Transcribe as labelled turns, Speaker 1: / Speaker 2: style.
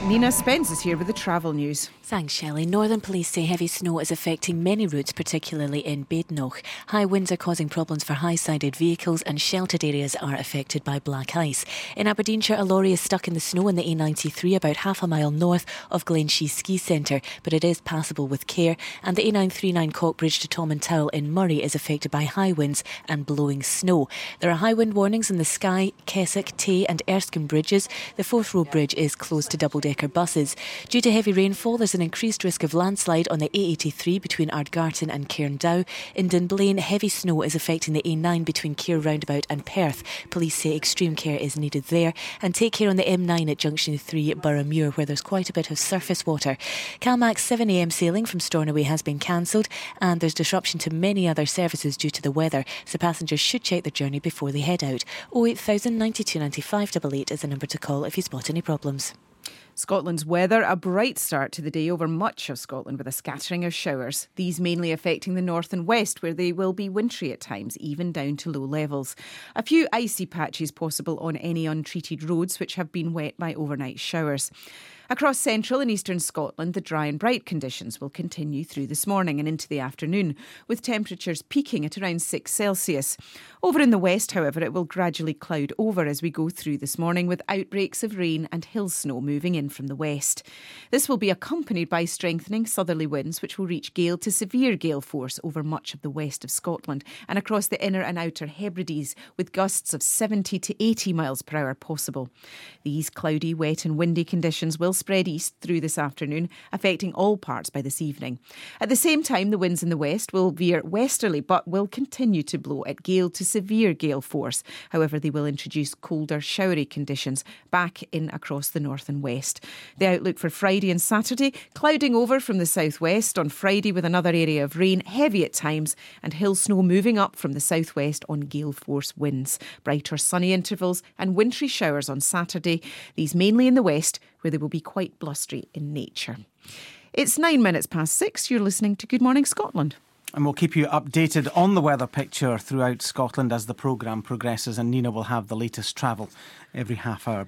Speaker 1: Nina Spence is here with the travel news.
Speaker 2: Thanks, Shelley. Northern police say heavy snow is affecting many routes, particularly in Badenoch. High winds are causing problems for high-sided vehicles and sheltered areas are affected by black ice. In Aberdeenshire, a lorry is stuck in the snow on the A93 about half a mile north of Glenshee Ski Centre, but it is passable with care. And the A939 Cockbridge to Tomintoul in Murray is affected by high winds and blowing snow. There are high wind warnings in the Skye, Keswick, Tay and Erskine bridges. The Forth Road Bridge is closed to double-decker buses. Due to heavy rainfall, there's an increased risk of landslide on the A83 between Ardgarton and Cairndow. In Dunblane, heavy snow is affecting the A9 between Keir Roundabout and Perth. Police say extreme care is needed there. And take care on the M9 at Junction 3 Boroughmuir, where there's quite a bit of surface water. CalMax 7am sailing from Stornoway has been cancelled, and there's disruption to many other services due to the weather, so passengers should check their journey before they head out. 08000 92 95 88 is the number to call if you spot any problems.
Speaker 1: Scotland's weather, a bright start to the day over much of Scotland with a scattering of showers. These mainly affecting the north and west, where they will be wintry at times, even down to low levels. A few icy patches possible on any untreated roads which have been wet by overnight showers. Across central and eastern Scotland, the dry and bright conditions will continue through this morning and into the afternoon, with temperatures peaking at around 6 Celsius. Over in the west, however, it will gradually cloud over as we go through this morning, with outbreaks of rain and hill snow moving in from the west. This will be accompanied by strengthening southerly winds, which will reach gale to severe gale force over much of the west of Scotland and across the inner and outer Hebrides, with gusts of 70 to 80 miles per hour possible. These cloudy, wet and windy conditions will spread east through this afternoon, affecting all parts by this evening. At the same time, the winds in the west will veer westerly but will continue to blow at gale to severe gale force. However, they will introduce colder, showery conditions back in across the north and west. The outlook for Friday and Saturday: clouding over from the southwest on Friday with another area of rain, heavy at times, and hill snow moving up from the southwest on gale force winds. Brighter sunny intervals and wintry showers on Saturday, these mainly in the west, where they will be quite blustery in nature. It's 9 minutes past 6. You're listening to Good Morning Scotland.
Speaker 3: And we'll keep you updated on the weather picture throughout Scotland as the programme progresses, and Nina will have the latest travel every half hour.